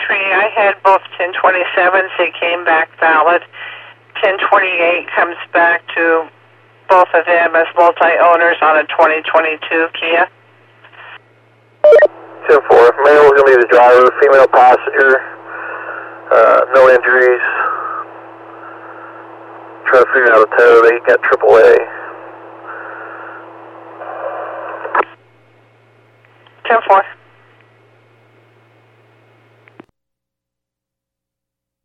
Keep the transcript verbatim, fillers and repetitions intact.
entry, I had both ten twenty-sevens. They came back valid. ten twenty-eight comes back to both of them as multi-owners on a twenty twenty-two Kia. ten four, male is going to be the driver, female passenger, uh, no injuries. Trying to figure out a tow, they got triple A. ten four.